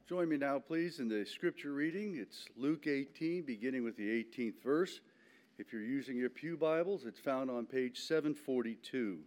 Join me now, please, in the scripture reading. It's Luke 18, beginning with the 18th verse. If you're using your pew Bibles, it's found on page 742.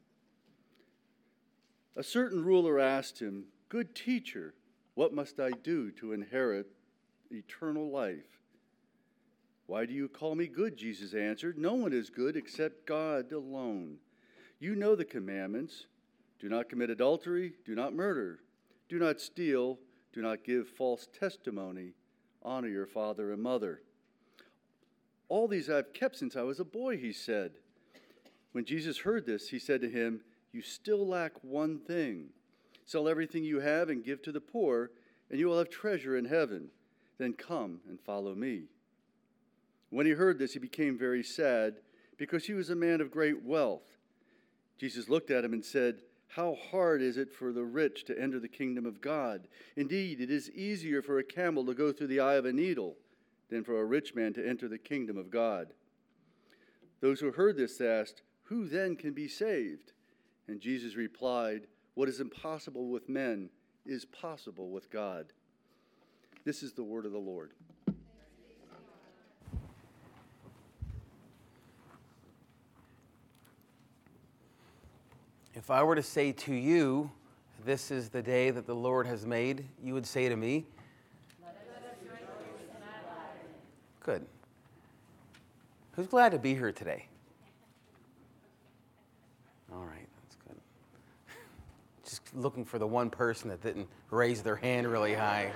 A certain ruler asked him, "Good teacher, what must I do to inherit eternal life?" "Why do you call me good?" Jesus answered. "No one is good except God alone. You know the commandments. Do not commit adultery. Do not murder. Do not steal. Do not give false testimony. Honor your father and mother." "All these I've kept since I was a boy," he said. When Jesus heard this, he said to him, "You still lack one thing. Sell everything you have and give to the poor, and you will have treasure in heaven. Then come and follow me." When he heard this, he became very sad, because he was a man of great wealth. Jesus looked at him and said, "How hard is it for the rich to enter the kingdom of God? Indeed, it is easier for a camel to go through the eye of a needle than for a rich man to enter the kingdom of God." Those who heard this asked, "Who then can be saved?" And Jesus replied, "What is impossible with men is possible with God." This is the word of the Lord. If I were to say to you, "This is the day that the Lord has made," you would say to me, "Let us rejoice and be glad." Good. Who's glad to be here today? All right, that's good. Just looking for the one person that didn't raise their hand really high.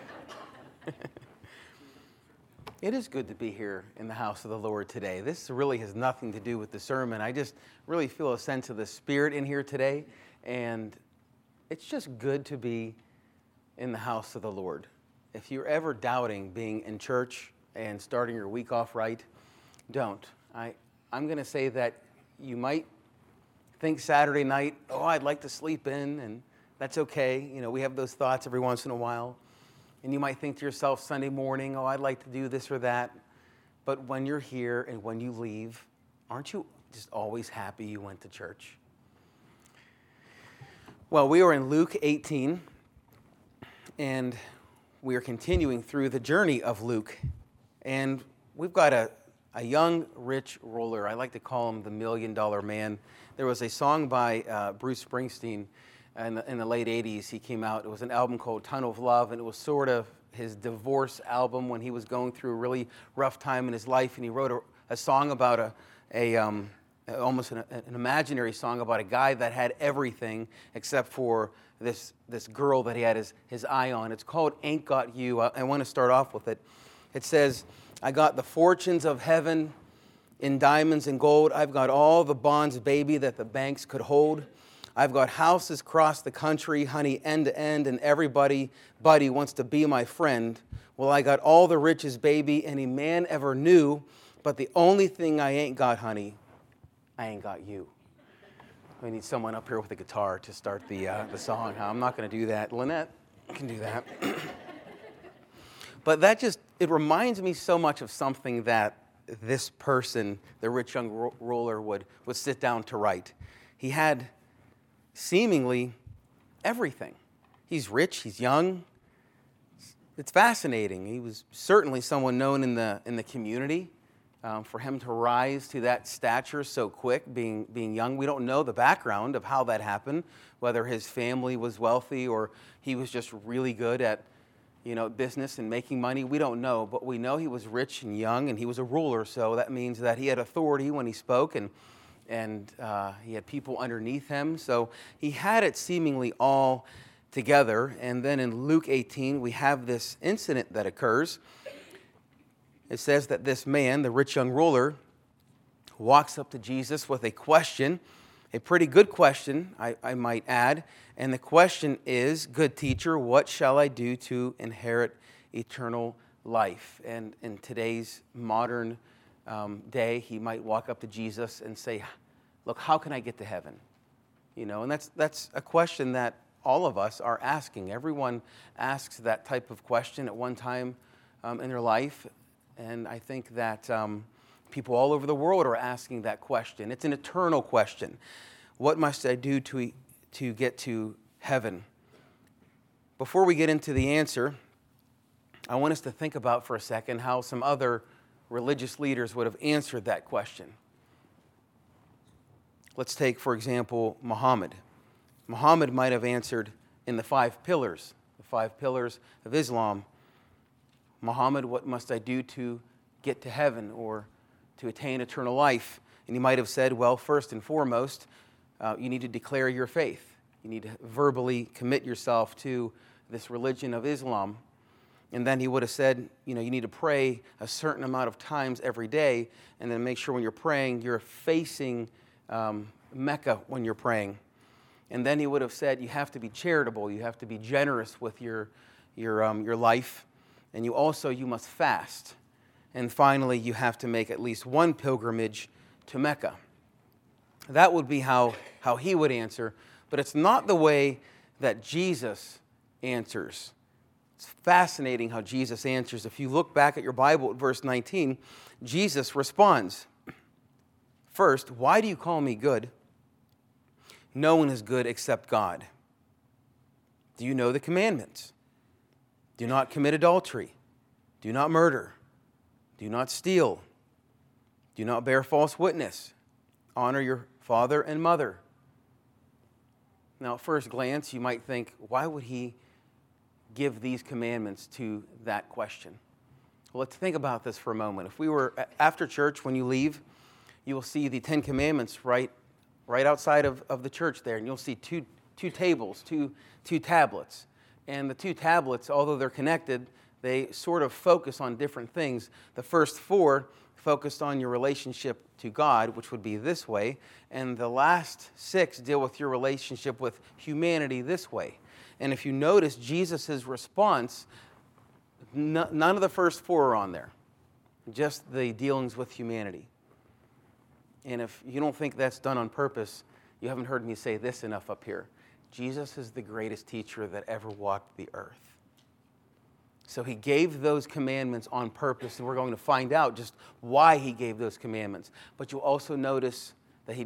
It is good to be here in the house of the Lord today. This really has nothing to do with the sermon. I just really feel a sense of the Spirit in here today, and it's just good to be in the house of the Lord. If you're ever doubting being in church and starting your week off right, don't. I'm going to say that you might think Saturday night, "Oh, I'd like to sleep in," and that's okay. You know, we have those thoughts every once in a while. And you might think to yourself Sunday morning, "Oh, I'd like to do this or that." But when you're here and when you leave, aren't you just always happy you went to church? Well, we are in Luke 18, and we are continuing through the journey of Luke. And we've got a young, rich ruler. I like to call him the $1 Million Man. There was a song by Bruce Springsteen in the late 80s. He came out. It was an album called Tunnel of Love, and it was sort of his divorce album when he was going through a really rough time in his life. And he wrote a song about almost an imaginary song about a guy that had everything except for this girl that he had his eye on. It's called "Ain't Got You." I want to start off with it. It says, "I got the fortunes of heaven in diamonds and gold. I've got all the bonds, baby, that the banks could hold. I've got houses across the country, honey, end to end, and everybody, buddy, wants to be my friend. Well, I got all the riches, baby, any man ever knew, but the only thing I ain't got, honey, I ain't got you." We need someone up here with a guitar to start the song. I'm not going to do that. Lynette can do that. But it reminds me so much of something that this person, the rich young ruler, would sit down to write. He had seemingly everything. He's rich, he's young. It's fascinating. He was certainly someone known in the community. For him to rise to that stature so quick, being young, we don't know the background of how that happened, whether his family was wealthy or he was just really good at business and making money. We don't know, but we know he was rich and young, and he was a ruler, so that means that he had authority when he spoke, and he had people underneath him. So he had it seemingly all together. And then in Luke 18, we have this incident that occurs. It says that this man, the rich young ruler, walks up to Jesus with a question, a pretty good question, I might add. And the question is, "Good teacher, what shall I do to inherit eternal life?" And in today's modern day, he might walk up to Jesus and say, "Look, how can I get to heaven?" And that's a question that all of us are asking. Everyone asks that type of question at one time in their life, and I think that people all over the world are asking that question. It's an eternal question. What must I do to get to heaven? before we get into the answer, I want us to think about for a second how some other religious leaders would have answered that question. Let's take, for example, Muhammad. Muhammad might have answered in the 5 pillars of Islam. Muhammad, what must I do to get to heaven or to attain eternal life? And he might have said, well, first and foremost, you need to declare your faith. You need to verbally commit yourself to this religion of Islam. And then he would have said, you need to pray a certain amount of times every day, and then make sure when you're praying, you're facing Mecca when you're praying. And then he would have said, you have to be charitable, you have to be generous with your life, and you must fast. And finally, you have to make at least one pilgrimage to Mecca. That would be how he would answer, but it's not the way that Jesus answers. It's fascinating how Jesus answers. If you look back at your Bible at verse 19, Jesus responds, first, why do you call me good? No one is good except God. Do you know the commandments? Do not commit adultery. Do not murder. Do not steal. Do not bear false witness. Honor your father and mother. Now, at first glance, you might think, why would he give these commandments to that question? Well, let's think about this for a moment. If we were after church, when you leave, you will see the 10 Commandments right outside of the church there, and you'll see two tables, two tablets. And the 2 tablets, although they're connected, they sort of focus on different things. The first 4 focused on your relationship to God, which would be this way, and the last 6 deal with your relationship with humanity this way. And if you notice Jesus' response, none of the first 4 are on there, just the dealings with humanity. And if you don't think that's done on purpose, you haven't heard me say this enough up here. Jesus is the greatest teacher that ever walked the earth. So he gave those commandments on purpose, and we're going to find out just why he gave those commandments. But you'll also notice that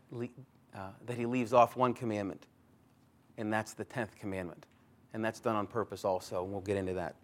he leaves off one commandment, and that's the 10th commandment. And that's done on purpose also, and we'll get into that.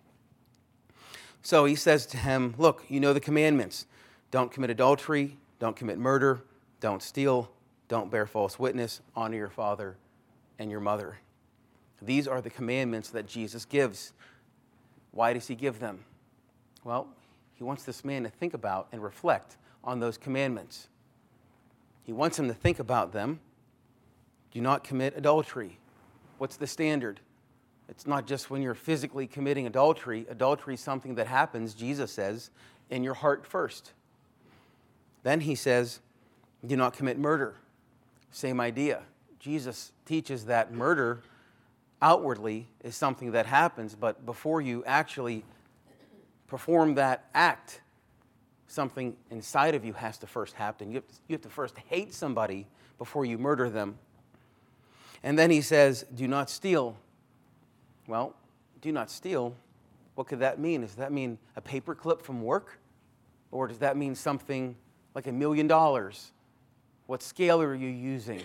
So he says to him, look, you know the commandments. Don't commit adultery, don't commit murder, don't steal, don't bear false witness, honor your father and your mother. These are the commandments that Jesus gives. Why does he give them? Well, he wants this man to think about and reflect on those commandments. He wants him to think about them. Do not commit adultery. What's the standard? It's not just when you're physically committing adultery. Adultery is something that happens, Jesus says, in your heart first. Then he says, do not commit murder. Same idea. Jesus teaches that murder outwardly is something that happens, but before you actually perform that act, something inside of you has to first happen. You have to first hate somebody before you murder them. And then he says, do not steal. Well, do not steal. What could that mean? Does that mean a paper clip from work? Or does that mean something like $1 million? What scale are you using?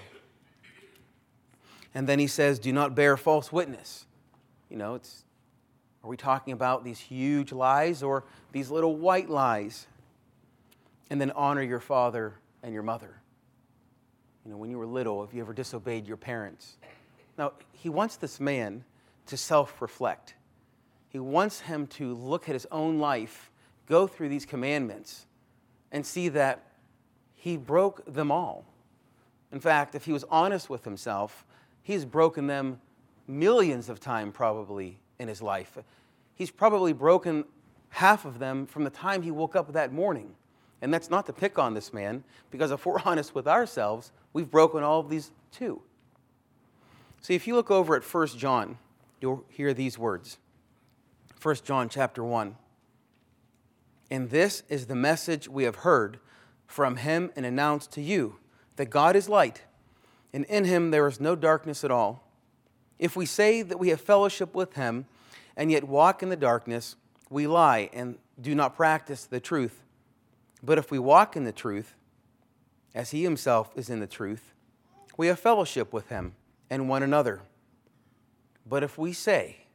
And then he says, do not bear false witness. Are we talking about these huge lies or these little white lies? And then honor your father and your mother. When you were little, have you ever disobeyed your parents? Now, he wants this man to self-reflect. He wants him to look at his own life, go through these commandments, and see that he broke them all. In fact, if he was honest with himself, he's broken them millions of times probably in his life. He's probably broken half of them from the time he woke up that morning. And that's not to pick on this man, because if we're honest with ourselves, we've broken all of these too. See, if you look over at 1 John, you'll hear these words. 1 John chapter 1. And this is the message we have heard from him and announced to you, that God is light, and in him there is no darkness at all. If we say that we have fellowship with him and yet walk in the darkness, we lie and do not practice the truth. But if we walk in the truth, as he himself is in the truth, we have fellowship with him and one another. But if we say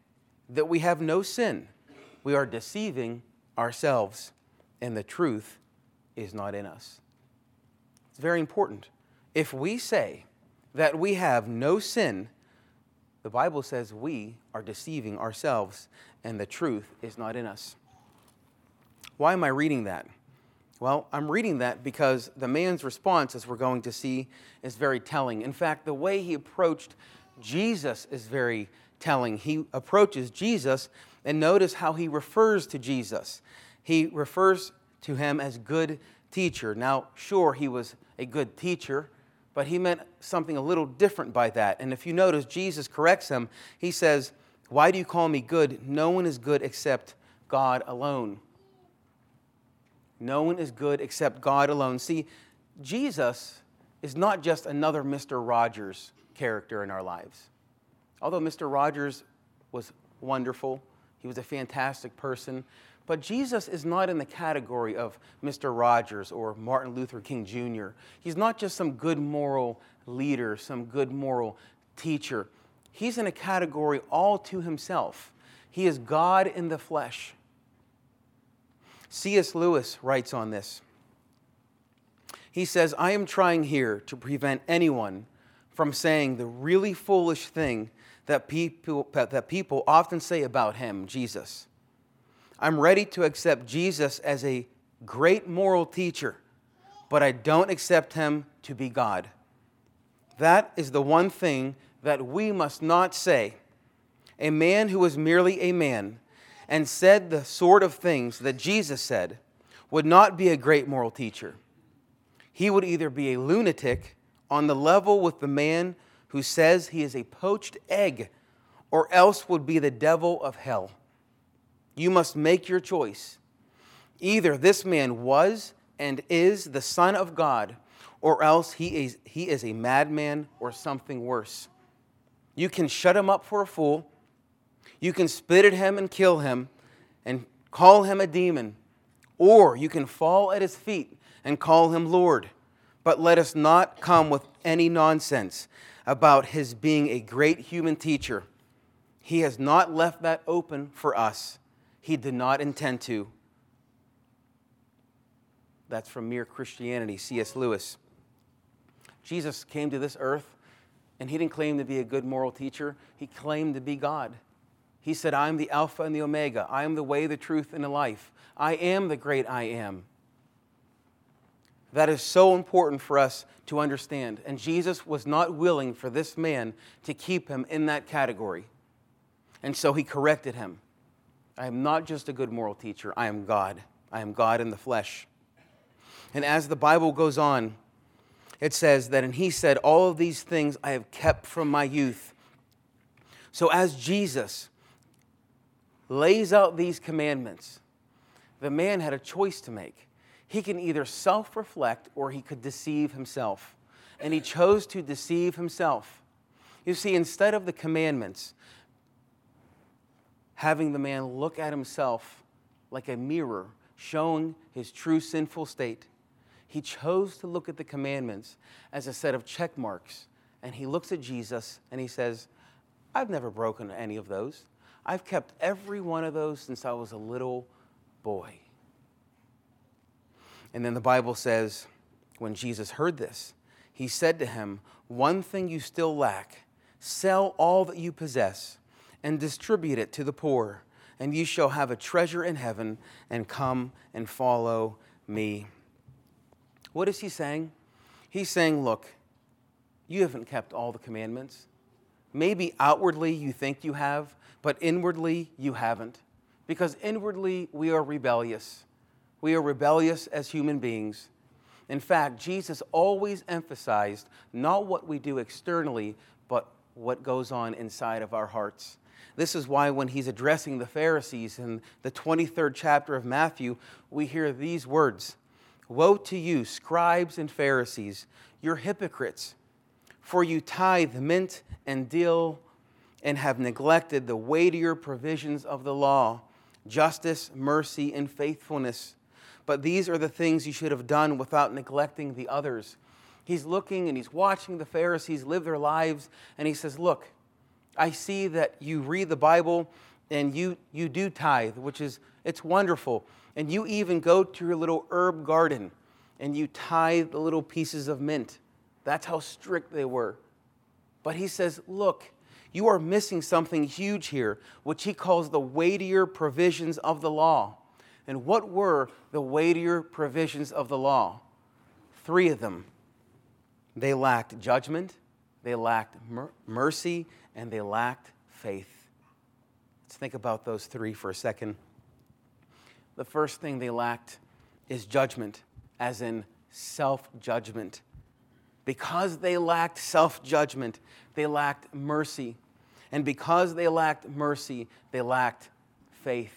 that we have no sin, we are deceiving ourselves, and the truth is not in us. It's very important. If we say that we have no sin, the Bible says we are deceiving ourselves, and the truth is not in us. Why am I reading that? Well, I'm reading that because the man's response, as we're going to see, is very telling. In fact, the way he approached Jesus is very telling. He approaches Jesus, and notice how he refers to Jesus. He refers to him as good teacher. Now, sure, he was a good teacher, but he meant something a little different by that. And if you notice, Jesus corrects him. He says, "Why do you call me good? No one is good except God alone." No one is good except God alone. See, Jesus is not just another Mr. Rogers character in our lives. Although Mr. Rogers was wonderful, he was a fantastic person, but Jesus is not in the category of Mr. Rogers or Martin Luther King Jr. He's not just some good moral leader, some good moral teacher. He's in a category all to himself. He is God in the flesh. C.S. Lewis writes on this. He says, "I am trying here to prevent anyone from saying the really foolish thing that people often say about him, Jesus. I'm ready to accept Jesus as a great moral teacher, but I don't accept him to be God. That is the one thing that we must not say. A man who was merely a man and said the sort of things that Jesus said would not be a great moral teacher. He would either be a lunatic on the level with the man who says he is a poached egg, or else would be the devil of hell. You must make your choice. Either this man was and is the Son of God, or else he is a madman or something worse. You can shut him up for a fool. You can spit at him and kill him and call him a demon, or you can fall at his feet and call him Lord. But let us not come with any nonsense about his being a great human teacher. He has not left that open for us. He did not intend to." That's from Mere Christianity, C.S. Lewis. Jesus came to this earth, and he didn't claim to be a good moral teacher. He claimed to be God. He said, "I am the Alpha and the Omega. I am the way, the truth, and the life. I am the great I am." That is so important for us to understand. And Jesus was not willing for this man to keep him in that category. And so he corrected him. I am not just a good moral teacher. I am God. I am God in the flesh. And as the Bible goes on, it says that, "And he said, all of these things I have kept from my youth." So as Jesus lays out these commandments, the man had a choice to make. He can either self-reflect or he could deceive himself. And he chose to deceive himself. You see, instead of the commandments, having the man look at himself like a mirror, showing his true sinful state, he chose to look at the commandments as a set of check marks. And he looks at Jesus and he says, "I've never broken any of those. I've kept every one of those since I was a little boy." And then the Bible says, when Jesus heard this, he said to him, "One thing you still lack. Sell all that you possess and distribute it to the poor, and you shall have a treasure in heaven, and come and follow me." What is he saying? He's saying, look, you haven't kept all the commandments. Maybe outwardly you think you have, but inwardly you haven't. Because inwardly we are rebellious. We are rebellious as human beings. In fact, Jesus always emphasized not what we do externally, but what goes on inside of our hearts. This is why when he's addressing the Pharisees in the 23rd chapter of Matthew, we hear these words, "Woe to you, scribes and Pharisees, you're hypocrites, for you tithe mint and dill and have neglected the weightier provisions of the law, justice, mercy, and faithfulness. But these are the things you should have done without neglecting the others." He's looking and he's watching the Pharisees live their lives, and he says, look, I see that you read the Bible, and you do tithe, it's wonderful. And you even go to your little herb garden and you tithe the little pieces of mint. That's how strict they were. But he says, look, you are missing something huge here, which he calls the weightier provisions of the law. And what were the weightier provisions of the law? 3 of them. They lacked judgment, they lacked mercy, and they lacked faith. Let's think about those 3 for a second. The first thing they lacked is judgment, as in self-judgment. Because they lacked self-judgment, they lacked mercy. And because they lacked mercy, they lacked faith.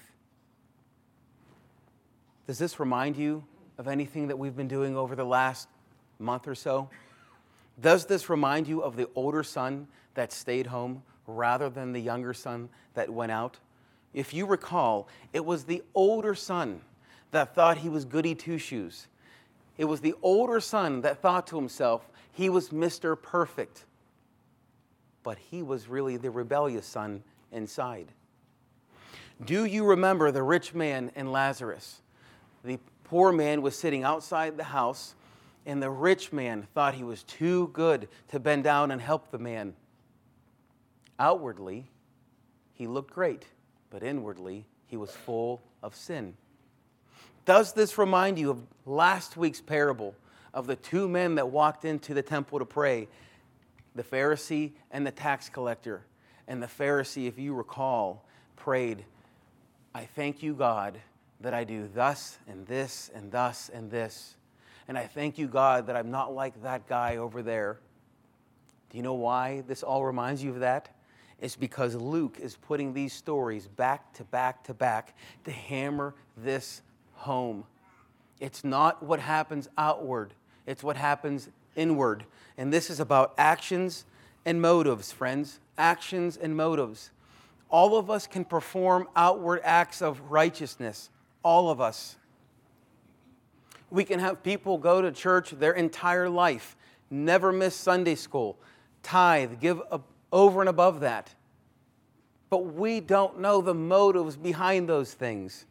Does this remind you of anything that we've been doing over the last month or so? Does this remind you of the older son that stayed home rather than the younger son that went out? If you recall, it was the older son that thought he was goody two-shoes. It was the older son that thought to himself he was Mr. Perfect. But he was really the rebellious son inside. Do you remember the rich man and Lazarus? The poor man was sitting outside the house, and the rich man thought he was too good to bend down and help the man. Outwardly, he looked great, but inwardly, he was full of sin. Does this remind you of last week's parable of the 2 men that walked into the temple to pray, the Pharisee and the tax collector? And the Pharisee, if you recall, prayed, I thank you, God, that I do thus and this and thus and this. And I thank you, God, that I'm not like that guy over there. Do you know why this all reminds you of that? It's because Luke is putting these stories back to back to back to hammer this home. It's not what happens outward. It's what happens inward. And this is about actions and motives, friends. Actions and motives. All of us can perform outward acts of righteousness. All of us. We can have people go to church their entire life, never miss Sunday school, tithe, give over and above that. But we don't know the motives behind those things.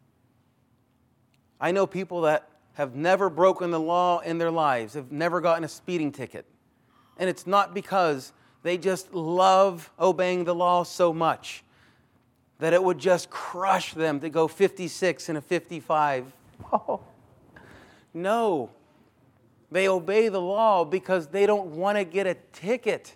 I know people that have never broken the law in their lives, have never gotten a speeding ticket. And it's not because they just love obeying the law so much that it would just crush them to go 56 and a 55. Oh. No. They obey the law because they don't want to get a ticket.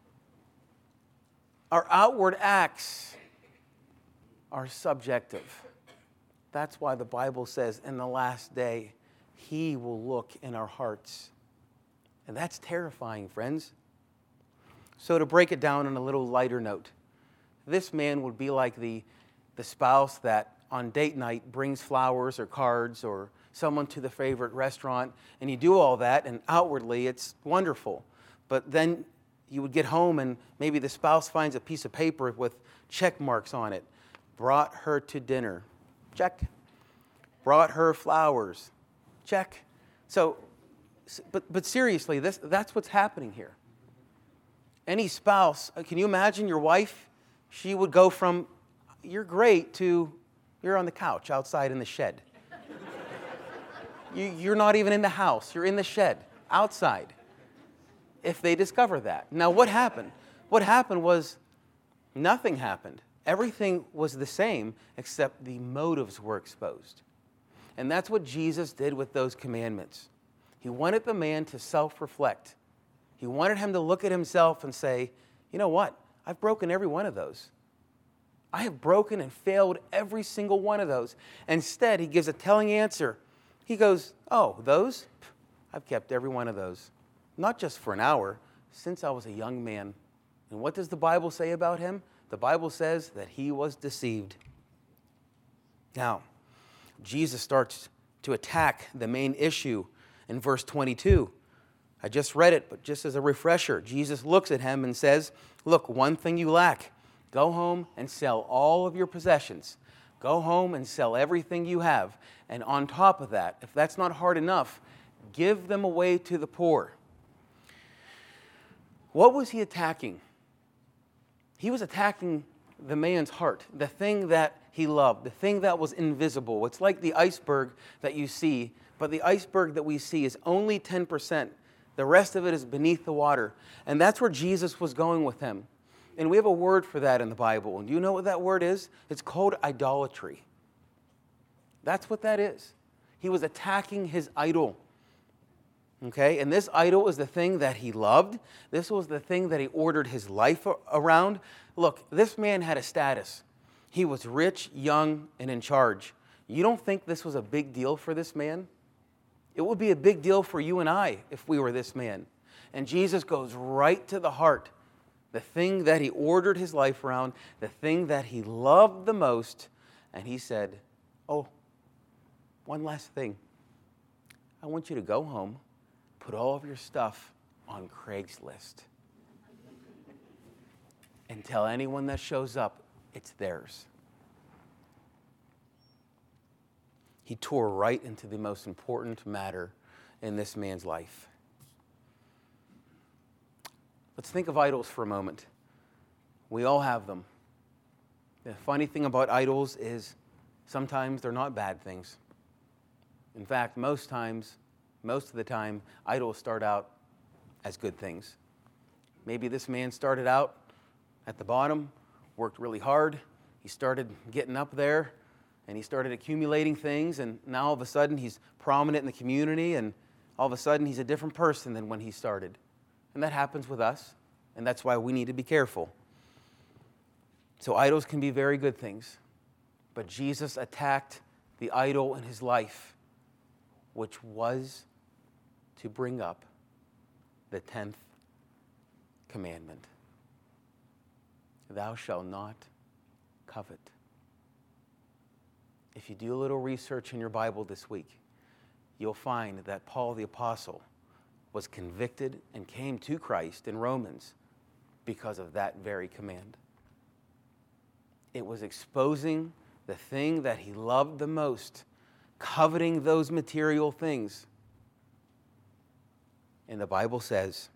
Our outward acts are subjective. That's why the Bible says in the last day, He will look in our hearts. And that's terrifying, friends. So to break it down on a little lighter note, this man would be like the spouse that on date night brings flowers or cards or someone to the favorite restaurant, and you do all that, and outwardly it's wonderful. But then you would get home and maybe the spouse finds a piece of paper with check marks on it. Brought her to dinner. Check. Brought her flowers. Check. So, but seriously, that's what's happening here. Any spouse, can you imagine your wife? She would go from, you're great, to, you're on the couch outside in the shed. You're not even in the house. You're in the shed, outside, if they discover that. Now, what happened? What happened was nothing happened. Everything was the same, except the motives were exposed. And that's what Jesus did with those commandments. He wanted the man to self-reflect. He wanted him to look at himself and say, you know what? I've broken every one of those. I have broken and failed every single one of those. Instead, he gives a telling answer. He goes, oh, those? I've kept every one of those. Not just for an hour, since I was a young man. And what does the Bible say about him? The Bible says that he was deceived. Now, Jesus starts to attack the main issue in verse 22. I just read it, but just as a refresher, Jesus looks at him and says, look, one thing you lack. Go home and sell all of your possessions. Go home and sell everything you have. And on top of that, if that's not hard enough, give them away to the poor. What was he attacking? He was attacking the man's heart, the thing that he loved, the thing that was invisible. It's like the iceberg that you see, but the iceberg that we see is only 10%. The rest of it is beneath the water. And that's where Jesus was going with him. And we have a word for that in the Bible. And do you know what that word is? It's called idolatry. That's what that is. He was attacking his idol. Okay? And this idol is the thing that he loved. This was the thing that he ordered his life around. Look, this man had a status. He was rich, young, and in charge. You don't think this was a big deal for this man? It would be a big deal for you and I if we were this man. And Jesus goes right to the heart. The thing that he ordered his life around, the thing that he loved the most. And he said, oh, one last thing. I want you to go home, put all of your stuff on Craigslist, and tell anyone that shows up it's theirs. He tore right into the most important matter in this man's life. Let's think of idols for a moment. We all have them. The funny thing about idols is sometimes they're not bad things. In fact, most of the time, idols start out as good things. Maybe this man started out at the bottom, worked really hard. He started getting up there, and he started accumulating things, and now all of a sudden he's prominent in the community, and all of a sudden he's a different person than when he started. And that happens with us, and that's why we need to be careful. So idols can be very good things, but Jesus attacked the idol in his life, which was to bring up the 10th commandment. Thou shalt not covet. If you do a little research in your Bible this week, you'll find that Paul the Apostle was convicted and came to Christ in Romans because of that very command. It was exposing the thing that he loved the most, coveting those material things. And the Bible says,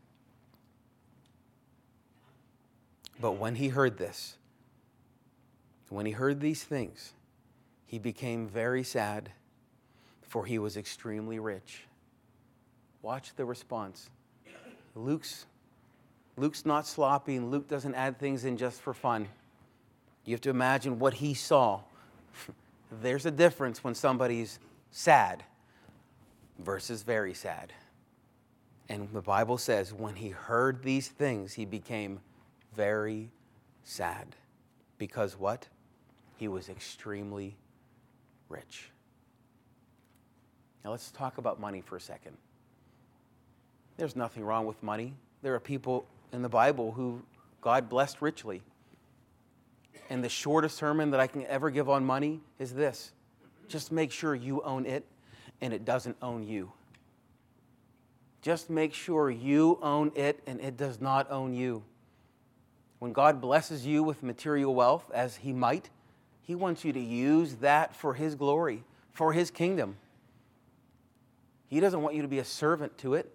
but when he heard this, when he heard these things, he became very sad, for he was extremely rich. Watch the response. Luke's not sloppy, and Luke doesn't add things in just for fun. You have to imagine what he saw. There's a difference when somebody's sad versus very sad. And the Bible says when he heard these things, he became very sad. Because what? He was extremely rich. Now let's talk about money for a second. There's nothing wrong with money. There are people in the Bible who God blessed richly. And the shortest sermon that I can ever give on money is this. Just make sure you own it and it doesn't own you. Just make sure you own it and it does not own you. When God blesses you with material wealth, as he might, he wants you to use that for his glory, for his kingdom. He doesn't want you to be a servant to it.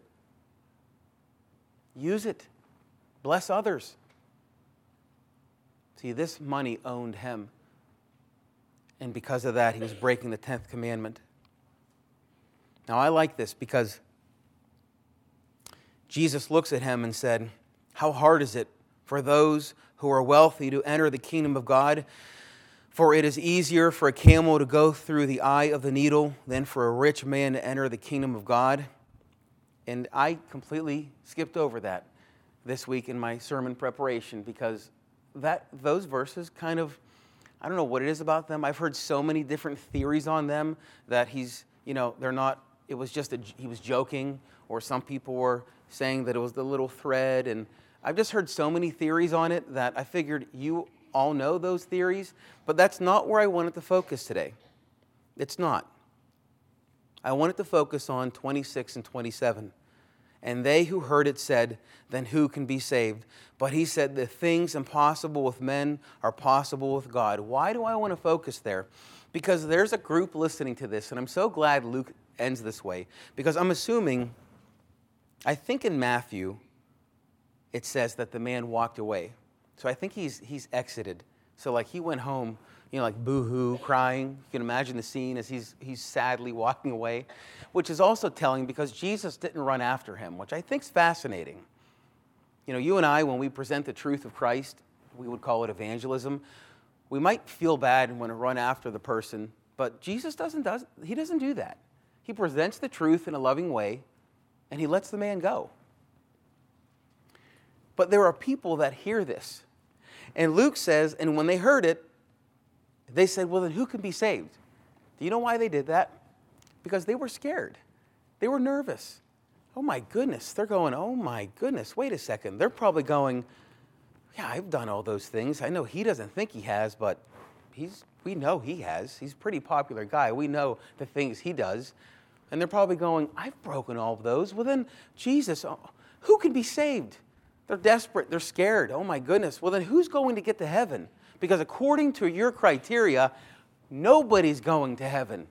Use it. Bless others. See, this money owned him. And because of that, he was breaking the 10th commandment. Now, I like this because Jesus looks at him and said, how hard is it for those who are wealthy to enter the kingdom of God? For it is easier for a camel to go through the eye of the needle than for a rich man to enter the kingdom of God. And I completely skipped over that this week in my sermon preparation because those verses kind of, I don't know what it is about them. I've heard so many different theories on them that they're not, it was just, he was joking, or some people were saying that it was the little thread. And I've just heard so many theories on it that I figured you all know those theories, but that's not where I wanted to focus today. It's not. I wanted to focus on 26 and 27. And they who heard it said, then who can be saved? But he said, the things impossible with men are possible with God. Why do I want to focus there? Because there's a group listening to this, and I'm so glad Luke ends this way, because I'm assuming, I think in Matthew, it says that the man walked away. So I think he's exited So like he went home, like boo-hoo, crying. You can imagine the scene as he's sadly walking away, which is also telling because Jesus didn't run after him, which I think is fascinating. You and I, when we present the truth of Christ, we would call it evangelism. We might feel bad and want to run after the person, but Jesus doesn't do that. He presents the truth in a loving way, and he lets the man go. But there are people that hear this. And Luke says, and when they heard it, they said, well, then who can be saved? Do you know why they did that? Because they were scared. They were nervous. Oh my goodness. They're going, oh my goodness, wait a second. They're probably going, yeah, I've done all those things. I know he doesn't think he has, but we know he has. He's a pretty popular guy. We know the things he does. And they're probably going, I've broken all of those. Well then, Jesus, who can be saved? They're desperate. They're scared. Oh my goodness. Well then, who's going to get to heaven? Because according to your criteria, nobody's going to heaven.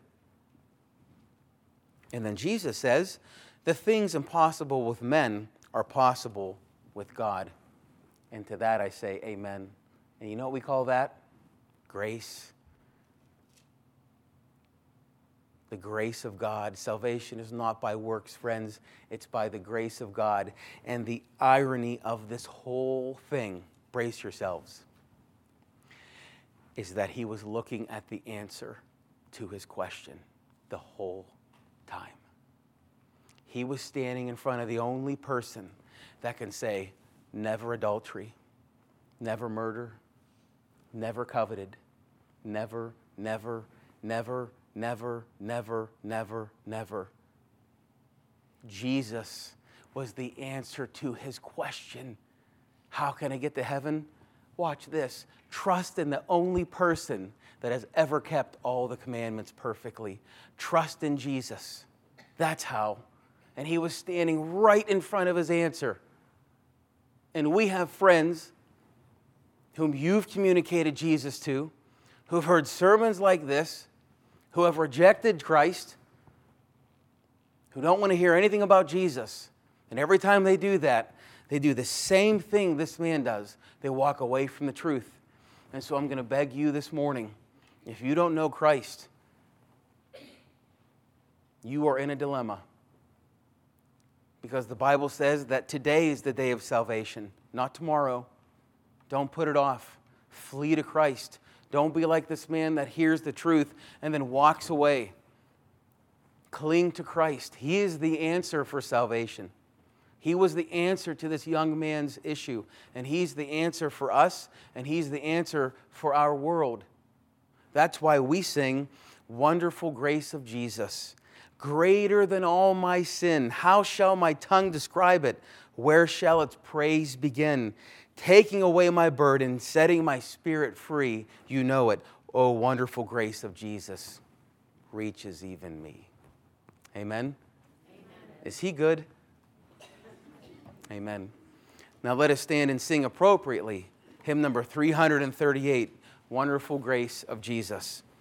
And then Jesus says, the things impossible with men are possible with God. And to that I say amen. And you know what we call that? Grace. The grace of God. Salvation is not by works, friends. It's by the grace of God. And the irony of this whole thing, brace yourselves, is that he was looking at the answer to his question the whole time. He was standing in front of the only person that can say, never adultery, never murder, never coveted, never, never, never, never, never, never, never. Jesus was the answer to his question. How can I get to heaven? Watch this. Trust in the only person that has ever kept all the commandments perfectly. Trust in Jesus. That's how. And he was standing right in front of his answer. And we have friends whom you've communicated Jesus to, who've heard sermons like this, who have rejected Christ, who don't want to hear anything about Jesus. And every time they do that, they do the same thing this man does. They walk away from the truth. And so I'm going to beg you this morning, if you don't know Christ, you are in a dilemma. Because the Bible says that today is the day of salvation, not tomorrow. Don't put it off. Flee to Christ. Don't be like this man that hears the truth and then walks away. Cling to Christ. He is the answer for salvation. He was the answer to this young man's issue. And he's the answer for us, and he's the answer for our world. That's why we sing, Wonderful Grace of Jesus. Greater than all my sin. How shall my tongue describe it? Where shall its praise begin? Taking away my burden, setting my spirit free. You know it. Oh, wonderful grace of Jesus reaches even me. Amen? Amen. Is he good? Amen. Now let us stand and sing appropriately. Hymn number 338, Wonderful Grace of Jesus.